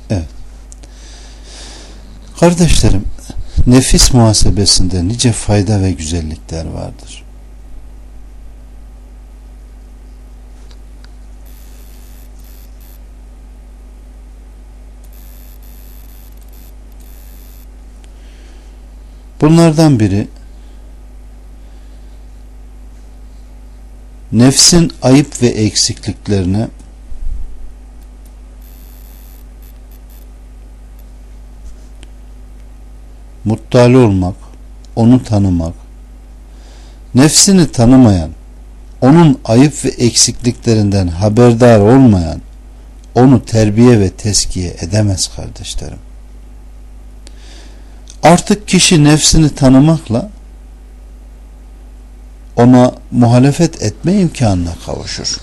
Evet. Kardeşlerim, nefis muhasebesinde nice fayda ve güzellikler vardır. Bunlardan biri, nefsin ayıp ve eksikliklerine muttali olmak, onu tanımak. Nefsini tanımayan, onun ayıp ve eksikliklerinden haberdar olmayan, onu terbiye ve teskiye edemez kardeşlerim. Artık kişi nefsini tanımakla ona muhalefet etme imkanına kavuşur.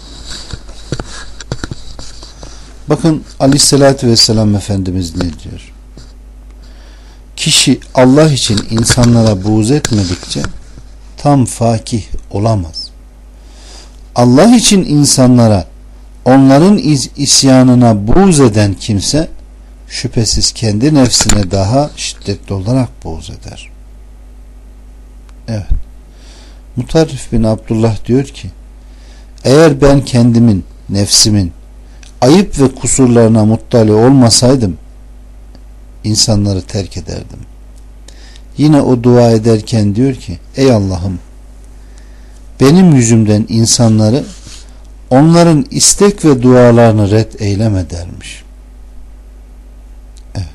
Bakın Aleyhisselatü Vesselam Efendimiz ne diyor? Kişi Allah için insanlara buğz etmedikçe tam fakih olamaz. Allah için insanlara, onların isyanına buğz eden kimse şüphesiz kendi nefsine daha şiddetli olarak buğz eder. Evet. Mutarrif bin Abdullah diyor ki, eğer ben kendimin, nefsimin ayıp ve kusurlarına muttali olmasaydım insanları terk ederdim. Yine o dua ederken diyor ki, ey Allah'ım, benim yüzümden insanları, onların istek ve dualarını red eyleme dermiş. Evet.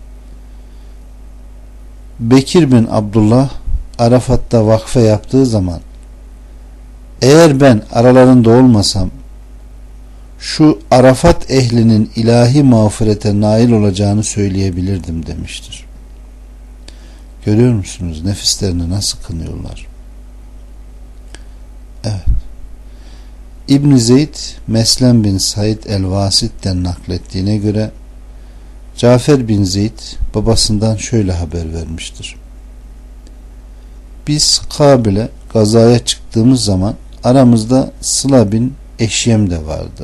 Bekir bin Abdullah Arafat'ta vakfe yaptığı zaman, eğer ben aralarında olmasam şu Arafat ehlinin ilahi mağfirete nail olacağını söyleyebilirdim demiştir. Görüyor musunuz nefislerini nasıl kınıyorlar? Evet. İbn Zeyd Meslem bin Said el-Vasit'ten naklettiğine göre Cafer bin Zeyd babasından şöyle haber vermiştir. Biz Kabil'e gazaya çıktığımız zaman aramızda Sıla bin Eşyem de vardı.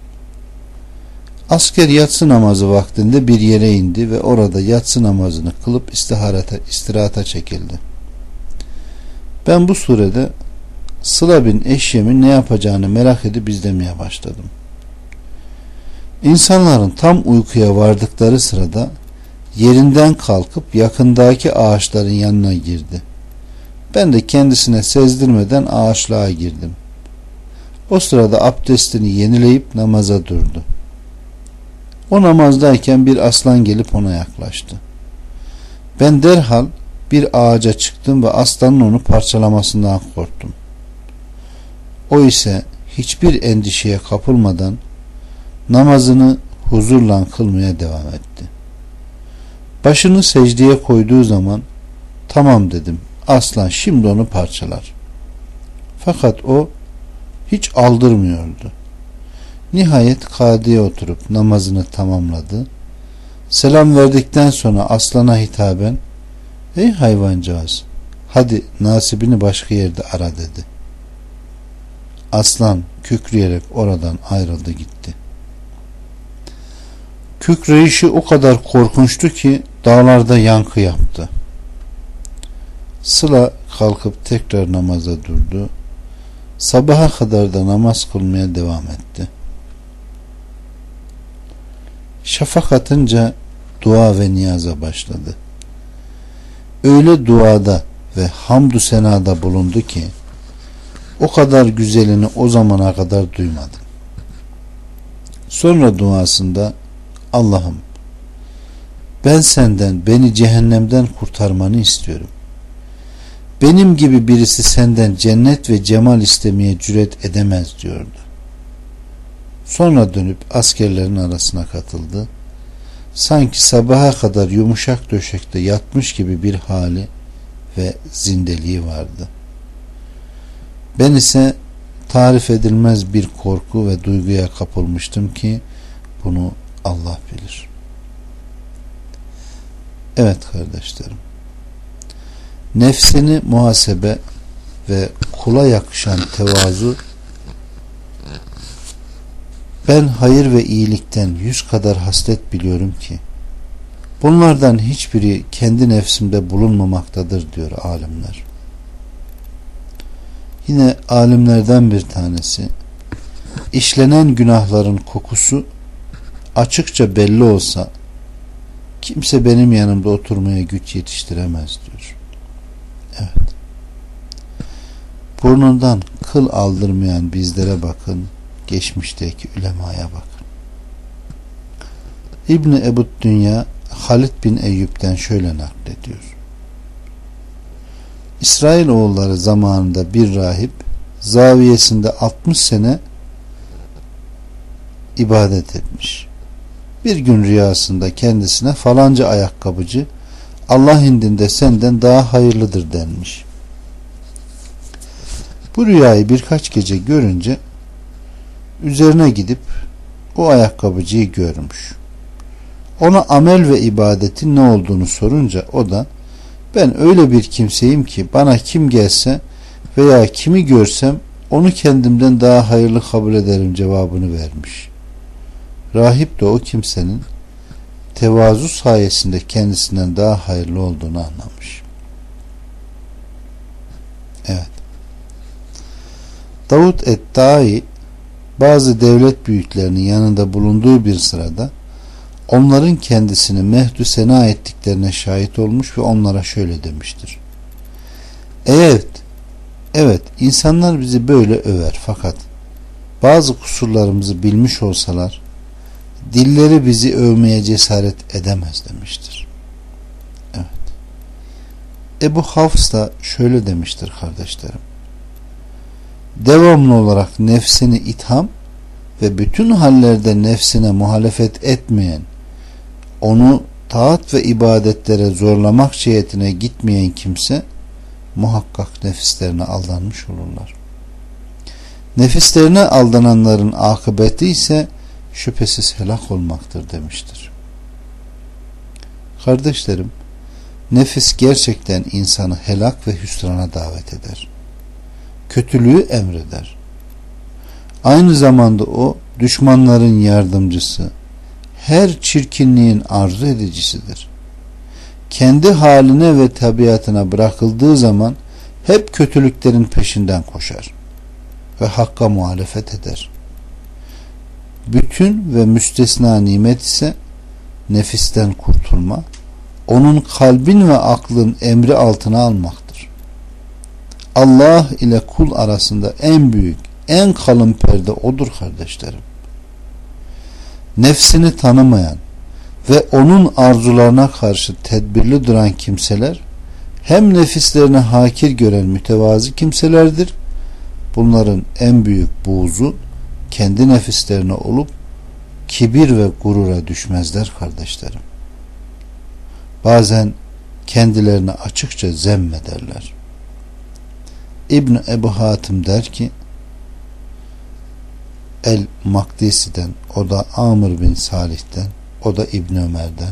Asker yatsı namazı vaktinde bir yere indi ve orada yatsı namazını kılıp istirahata çekildi. Ben bu surede Sıla bin Eşyem'in ne yapacağını merak edip izlemeye başladım. İnsanların tam uykuya vardıkları sırada yerinden kalkıp yakındaki ağaçların yanına girdi. Ben de kendisine sezdirmeden ağaçlığa girdim. O sırada abdestini yenileyip namaza durdu. O namazdayken bir aslan gelip ona yaklaştı. Ben derhal bir ağaca çıktım ve aslanın onu parçalamasından korktum. O ise hiçbir endişeye kapılmadan namazını huzurla kılmaya devam etti. Başını secdeye koyduğu zaman tamam dedim, aslan şimdi onu parçalar. Fakat o hiç aldırmıyordu. Nihayet kadiye oturup namazını tamamladı. Selam verdikten sonra aslana hitaben, ey hayvancağız, hadi nasibini başka yerde ara dedi. Aslan kükreyerek oradan ayrıldı gitti. Kükreyişi o kadar korkunçtu ki dağlarda yankı yaptı. Sıla kalkıp tekrar namaza durdu. Sabaha kadar da namaz kılmaya devam etti. Şafak atınca dua ve niyaza başladı. Öyle duada ve hamdü senada bulundu ki o kadar güzelini o zamana kadar duymadım. Sonra duasında Allah'ım, ben senden beni cehennemden kurtarmanı istiyorum. Benim gibi birisi senden cennet ve cemal istemeye cüret edemez diyordu. Sonra dönüp askerlerin arasına katıldı. Sanki sabaha kadar yumuşak döşekte yatmış gibi bir hali ve zindeliği vardı. Ben ise tarif edilmez bir korku ve duyguya kapılmıştım ki bunu Allah bilir. Evet kardeşlerim, nefsini muhasebe ve kula yakışan tevazu Ben hayır ve iyilikten 100 kadar haslet biliyorum ki bunlardan hiçbiri kendi nefsimde bulunmamaktadır diyor alimler. Yine alimlerden bir tanesi, işlenen günahların kokusu açıkça belli olsa kimse benim yanımda oturmaya güç yetiştiremez diyor. Evet. Burnundan kıl aldırmayan bizlere bakın, geçmişteki ulemaya bakın. İbni Ebu Dünya Halid bin Eyyub'den şöyle naklediyor. İsrailoğulları zamanında bir rahip zaviyesinde 60 sene ibadet etmiş. Bir gün rüyasında kendisine falanca ayakkabıcı Allah indinde senden daha hayırlıdır denmiş. Bu rüyayı birkaç gece görünce üzerine gidip o ayakkabıcıyı görmüş. Ona amel ve ibadetin ne olduğunu sorunca o da ben öyle bir kimseyim ki bana kim gelse veya kimi görsem onu kendimden daha hayırlı kabul ederim cevabını vermiş. Rahip de o kimsenin tevazu sayesinde kendisinden daha hayırlı olduğunu anlamış. Evet. Davud et-Tai bazı devlet büyüklerinin yanında bulunduğu bir sırada onların kendisini mehdü sena ettiklerine şahit olmuş ve onlara şöyle demiştir. Evet, insanlar bizi böyle över fakat bazı kusurlarımızı bilmiş olsalar dilleri bizi övmeye cesaret edemez demiştir. Evet. Ebu Hafs da şöyle demiştir kardeşlerim. Devamlı olarak nefsini itham ve bütün hallerde nefsine muhalefet etmeyen, onu taat ve ibadetlere zorlamak cihetine gitmeyen kimse muhakkak nefislerine aldanmış olurlar. Nefislerine aldananların akıbeti ise şüphesiz helak olmaktır demiştir. Kardeşlerim, nefis gerçekten insanı helak ve hüsrana davet eder. Kötülüğü emreder. Aynı zamanda o düşmanların yardımcısı, her çirkinliğin arzu edicisidir. Kendi haline ve tabiatına bırakıldığı zaman hep kötülüklerin peşinden koşar ve hakka muhalefet eder. Bütün ve müstesna nimet ise nefisten kurtulma, onun kalbin ve aklın emri altına almaktır. Allah ile kul arasında en büyük, en kalın perde odur kardeşlerim. Nefsini tanımayan ve onun arzularına karşı tedbirli duran kimseler hem nefislerine hakir gören mütevazı kimselerdir. Bunların en büyük buğzu kendi nefislerine olup kibir ve gurura düşmezler kardeşlerim. Bazen kendilerine açıkça zemmederler. İbn Ebu Hatim der ki El-Makdisi'den, o da Amr bin Salih'ten, o da İbn Ömer'den.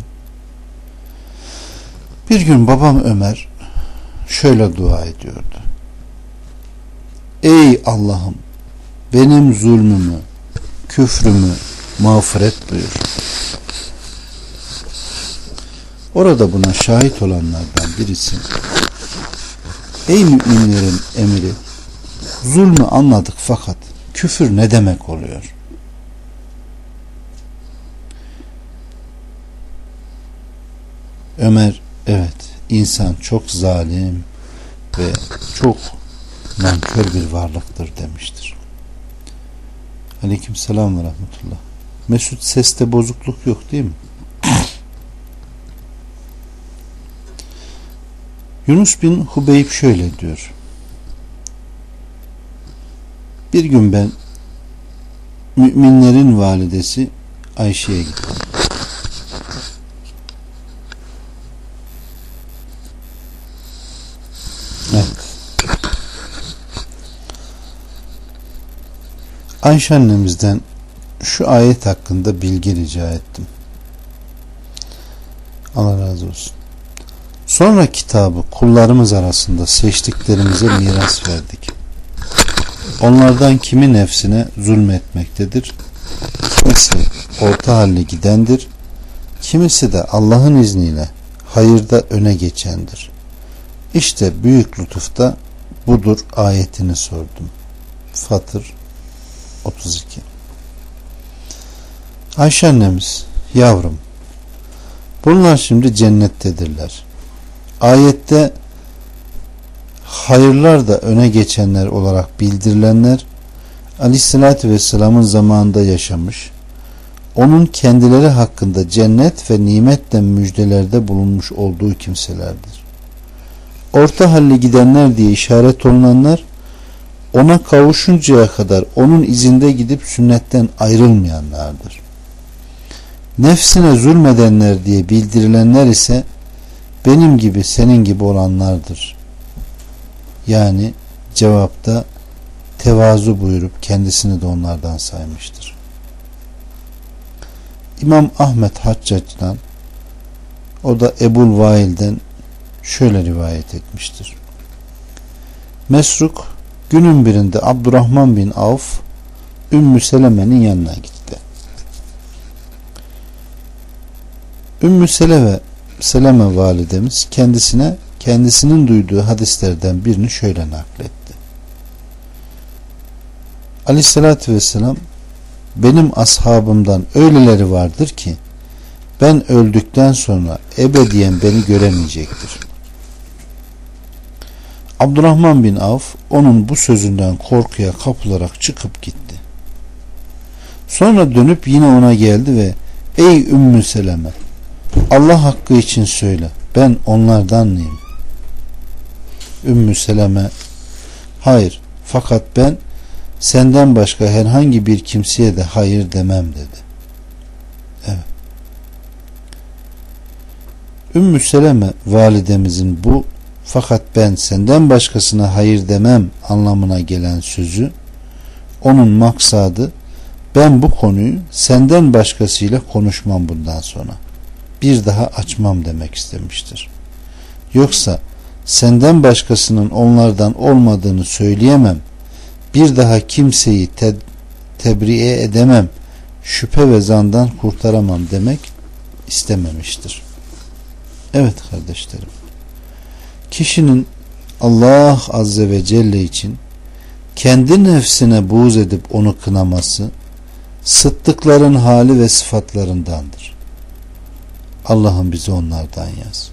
Bir gün babam Ömer şöyle dua ediyordu. Ey Allah'ım, benim zulmümü, küfrümü mağfiret buyur. Orada buna şahit olanlardan birisi, ey müminlerin emiri, zulmü anladık fakat küfür ne demek oluyor? Ömer, evet, insan çok zalim ve çok nankör bir varlıktır demiştir. Aleykümselam ve rahmetullah. Mesut, seste bozukluk yok değil mi? Yunus bin Hubeyb şöyle diyor. Bir gün ben müminlerin validesi Ayşe'ye gittim. Evet. Ayşe annemizden şu ayet hakkında bilgi rica ettim. Allah razı olsun. Sonra kitabı kullarımız arasında seçtiklerimize miras verdik. Onlardan kimi nefsine zulmetmektedir, Kimisi orta halli gidendir, kimisi de Allah'ın izniyle hayırda öne geçendir. İşte büyük lütufta budur ayetini sordum. Fatır 32. Ayşe annemiz, yavrum, bunlar şimdi cennettedirler. Ayette hayırlar da öne geçenler olarak bildirilenler Aleyhisselatü Vesselam'ın zamanında yaşamış, onun kendileri hakkında cennet ve nimetle müjdelerde bulunmuş olduğu kimselerdir. Orta halli gidenler diye işaret olunanlar, ona kavuşuncaya kadar onun izinde gidip sünnetten ayrılmayanlardır. Nefsine zulmedenler diye bildirilenler ise benim gibi senin gibi olanlardır. Yani cevapta tevazu buyurup kendisini de onlardan saymıştır. İmam Ahmet Haccac'dan, o da Ebul Vail'den şöyle rivayet etmiştir. Mesruk günün birinde Abdurrahman bin Avf Ümmü Seleme'nin yanına gitti. Ümmü Seleme validemiz kendisinin duyduğu hadislerden birini şöyle nakletti. Aleyhissalatü vesselam, benim ashabımdan öyleleri vardır ki ben öldükten sonra ebediyen beni göremeyecektir. Abdurrahman bin Avf onun bu sözünden korkuya kapılarak çıkıp gitti. Sonra dönüp yine ona geldi ve ey Ümmü Seleme, Allah hakkı için söyle, ben onlardan mıyım? Ümmü Seleme, hayır, fakat ben senden başka herhangi bir kimseye de hayır demem dedi. Evet. Ümmü Seleme validemizin bu fakat ben senden başkasına hayır demem anlamına gelen sözü, onun maksadı ben bu konuyu senden başkasıyla konuşmam bundan sonra, bir daha açmam demek istemiştir. Yoksa senden başkasının onlardan olmadığını söyleyemem, bir daha kimseyi tebriye edemem, şüphe ve zandan kurtaramam demek istememiştir. Evet kardeşlerim, kişinin Allah Azze ve Celle için kendi nefsine buğz edip onu kınaması sıddıkların hali ve sıfatlarındandır. Allah'ım bizi onlardan yaz.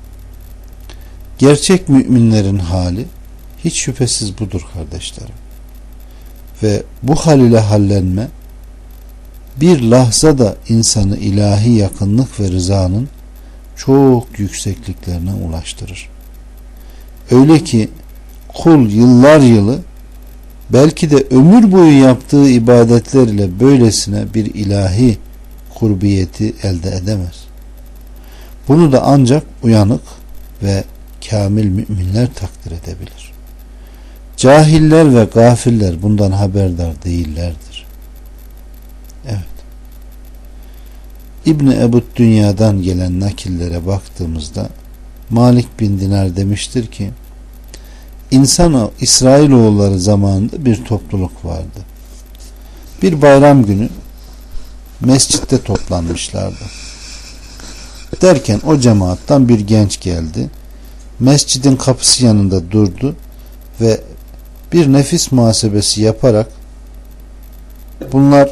Gerçek müminlerin hali hiç şüphesiz budur kardeşlerim. Ve bu hal ile hallenme bir lahzada insanı ilahi yakınlık ve rızanın çok yüksekliklerine ulaştırır. Öyle ki kul yıllar yılı, belki de ömür boyu yaptığı ibadetler ile böylesine bir ilahi kurbiyeti elde edemez. Bunu da ancak uyanık ve kamil müminler takdir edebilir. Cahiller ve gafiller bundan haberdar değillerdir. Evet. İbni Ebu Dünya'dan gelen nakillere baktığımızda Malik bin Dinar demiştir ki, İsrailoğulları zamanında bir topluluk vardı. Bir bayram günü mescitte toplanmışlardı. Derken o cemaattan bir genç geldi. Mescidin kapısı yanında durdu ve bir nefis muhasebesi yaparak bunlar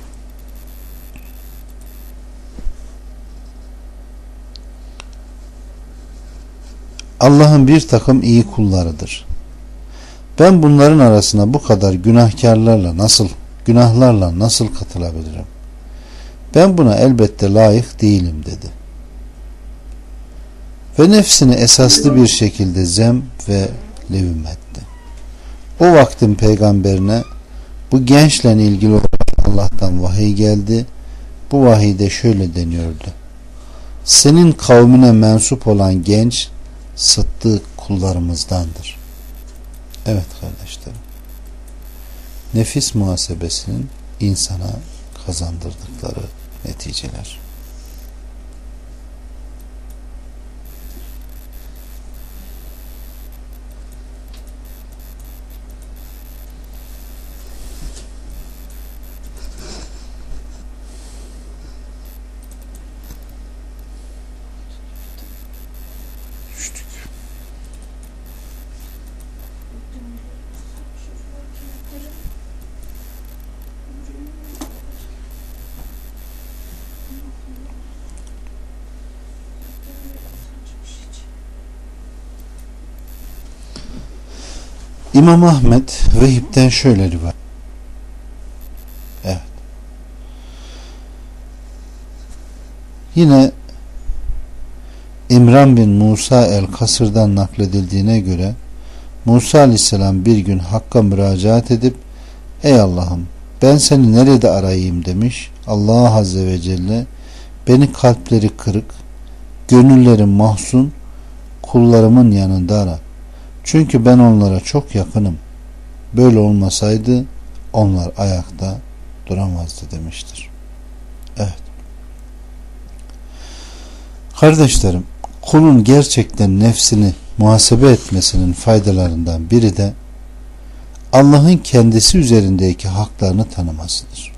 Allah'ın bir takım iyi kullarıdır. Ben bunların arasına bu kadar günahlarla nasıl katılabilirim? Ben buna elbette layık değilim dedi. Ve nefsini esaslı bir şekilde zem ve levim etti. O vaktin peygamberine bu gençle ilgili olarak Allah'tan vahiy geldi. Bu vahiyde şöyle deniyordu: senin kavmine mensup olan genç sıddık kullarımızdandır. Evet kardeşlerim, nefis muhasebesinin insana kazandırdıkları neticeler. İmam Ahmet Vehib'den şöyle rivayet. Evet. Yine İmran bin Musa el-Kasır'dan nakledildiğine göre Musa aleyhisselam bir gün Hakk'a müracaat edip ey Allah'ım ben seni nerede arayayım demiş. Allah azze ve celle beni kalpleri kırık, gönülleri mahzun kullarımın yanında ara. Çünkü ben onlara çok yakınım. Böyle olmasaydı onlar ayakta duramazdı demiştir. Evet. Kardeşlerim, kulun gerçekten nefsini muhasebe etmesinin faydalarından biri de Allah'ın kendisi üzerindeki haklarını tanımasıdır.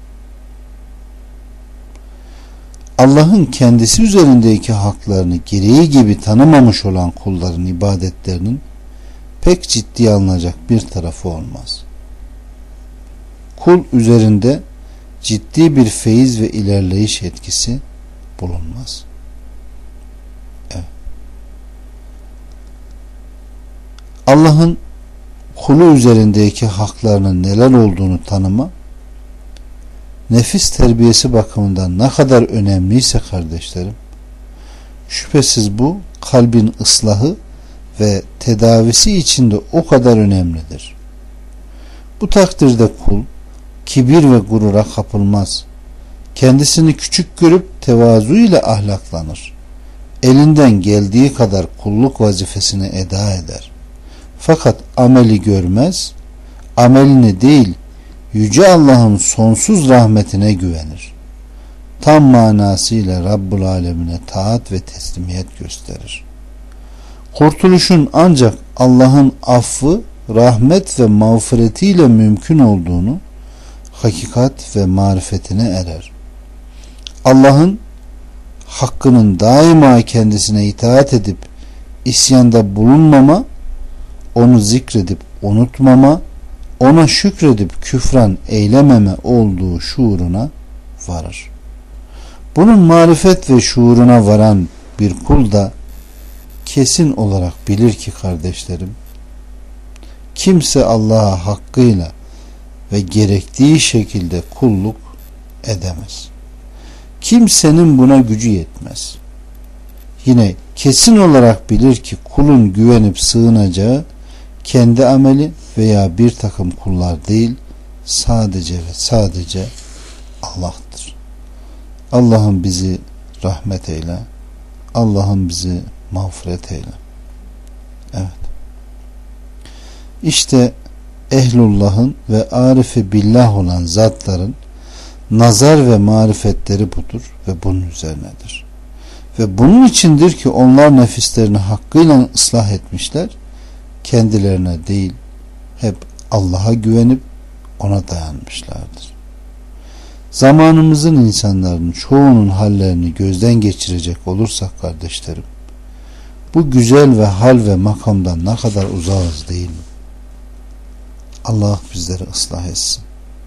Allah'ın kendisi üzerindeki haklarını gereği gibi tanımamış olan kulların ibadetlerinin pek ciddiye alınacak bir tarafı olmaz. Kul üzerinde ciddi bir feyiz ve ilerleyiş etkisi bulunmaz. Evet. Allah'ın kulu üzerindeki haklarının neler olduğunu tanıma, nefis terbiyesi bakımından ne kadar önemliyse kardeşlerim, şüphesiz bu kalbin ıslahı ve tedavisi için de o kadar önemlidir. Bu takdirde kul kibir ve gurura kapılmaz. Kendisini küçük görüp tevazu ile ahlaklanır. Elinden geldiği kadar kulluk vazifesini eda eder. Fakat ameli görmez, amelini değil, Yüce Allah'ın sonsuz rahmetine güvenir. Tam manasıyla Rabbul Alemine taat ve teslimiyet gösterir. Kurtuluşun ancak Allah'ın affı, rahmet ve mağfiretiyle mümkün olduğunu, hakikat ve marifetine erer. Allah'ın hakkının daima kendisine itaat edip isyanda bulunmama, onu zikredip unutmama, ona şükredip küfran eylememe olduğu şuuruna varır. Bunun marifet ve şuuruna varan bir kul da kesin olarak bilir ki kardeşlerim, kimse Allah'a hakkıyla ve gerektiği şekilde kulluk edemez. Kimsenin buna gücü yetmez. Yine kesin olarak bilir ki kulun güvenip sığınacağı kendi ameli veya bir takım kullar değil, sadece ve sadece Allah'tır. Allah'ım bizi rahmet eyle. Allah'ım bizi mağfiret eyle. Evet. İşte ehlullah'ın ve arifi billah olan zatların nazar ve marifetleri budur ve bunun üzerinedir. Ve bunun içindir ki onlar nefislerini hakkıyla ıslah etmişler, kendilerine değil, hep Allah'a güvenip ona dayanmışlardır. Zamanımızın insanların çoğunun hallerini gözden geçirecek olursak kardeşlerim, bu güzel ve hal ve makamdan ne kadar uzağız değil mi? Allah bizleri ıslah etsin.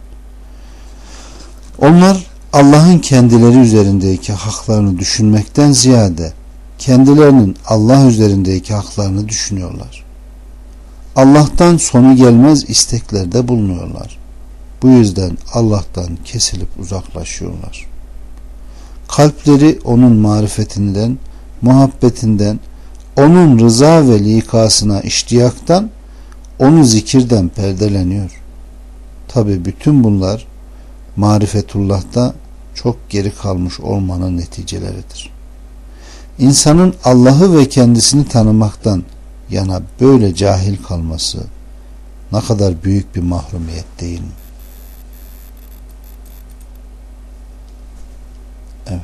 Onlar Allah'ın kendileri üzerindeki haklarını düşünmekten ziyade kendilerinin Allah üzerindeki haklarını düşünüyorlar. Allah'tan sonu gelmez isteklerde bulunuyorlar. Bu yüzden Allah'tan kesilip uzaklaşıyorlar. Kalpleri onun marifetinden, muhabbetinden, onun rıza ve likasına iştiyaktan, onu zikirden perdeleniyor. Tabi bütün bunlar marifetullah'ta çok geri kalmış olmanın neticeleridir. İnsanın Allah'ı ve kendisini tanımaktan yana böyle cahil kalması ne kadar büyük bir mahrumiyet değil mi? Evet.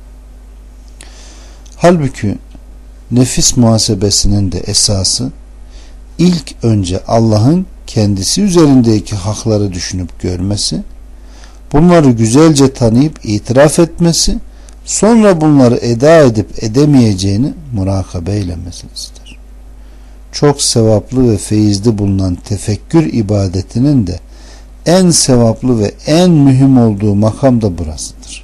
Halbuki nefis muhasebesinin de esası ilk önce Allah'ın kendisi üzerindeki hakları düşünüp görmesi, bunları güzelce tanıyıp itiraf etmesi, sonra bunları eda edip edemeyeceğini murakabe eylemesidir. Çok sevaplı ve feyizli bulunan tefekkür ibadetinin de en sevaplı ve en mühim olduğu makam da burasıdır.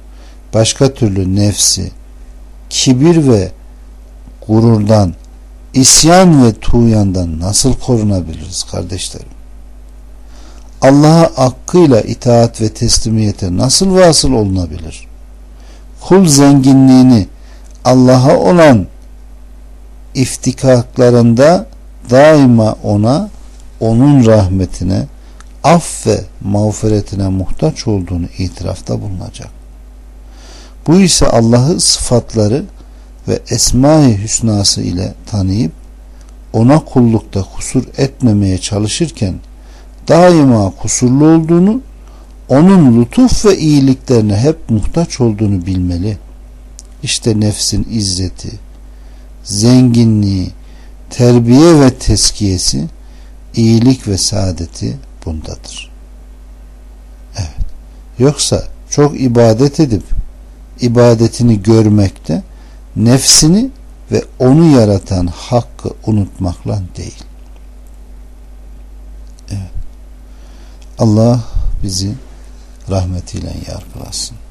Başka türlü nefsi, kibir ve gururdan, isyan ve tuğyandan nasıl korunabiliriz kardeşlerim? Allah'a hakkıyla itaat ve teslimiyete nasıl vasıl olunabilir? Kul zenginliğini Allah'a olan iftikaklarında daima ona, onun rahmetine, af ve mağfiretine muhtaç olduğunu itirafta bulunacak. Bu ise Allah'ı sıfatları ve Esma-i Hüsnası ile tanıyıp ona kullukta kusur etmemeye çalışırken daima kusurlu olduğunu, onun lütuf ve iyiliklerine hep muhtaç olduğunu bilmeli. İşte nefsin izzeti, zenginliği, terbiye ve teskiyesi, iyilik ve saadeti bundadır. Evet. Yoksa çok ibadet edip ibadetini görmekte, nefsini ve onu yaratan hakkı unutmakla değil. Evet. Allah bizi rahmetiyle yargılasın.